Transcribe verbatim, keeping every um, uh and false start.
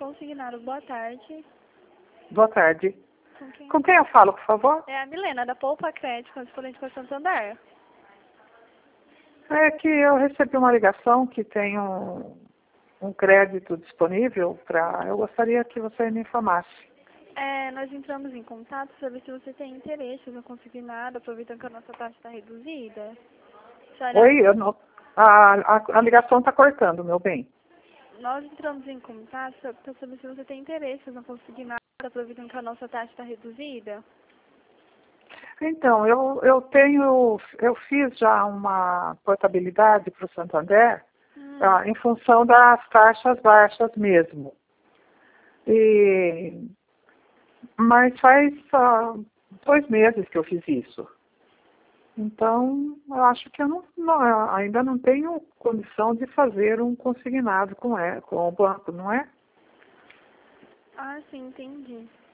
consignado. Boa tarde. Boa tarde. Com quem? Com quem eu falo, por favor? É a Milena, da Poupa Crédito, correspondente para Santander. É que eu recebi uma ligação que tem um, um crédito disponível para... Eu gostaria que você me informasse. É, nós entramos em contato para ver se você tem interesse no consignado, aproveitando que a nossa taxa está reduzida. Senhora, Oi, eu não... A, a, a ligação está cortando, meu bem. nós entramos em contato para saber se você tem interesse no consignado, aproveitando que a nossa taxa está reduzida. Então, eu, eu tenho... Eu fiz já uma portabilidade para o Santander Hum. ah, em função das taxas baixas mesmo. E... Mas faz ah, dois meses que eu fiz isso. Então, eu acho que eu não, não, ainda não tenho condição de fazer um consignado com, é, com o banco, não é? Ah, sim, entendi.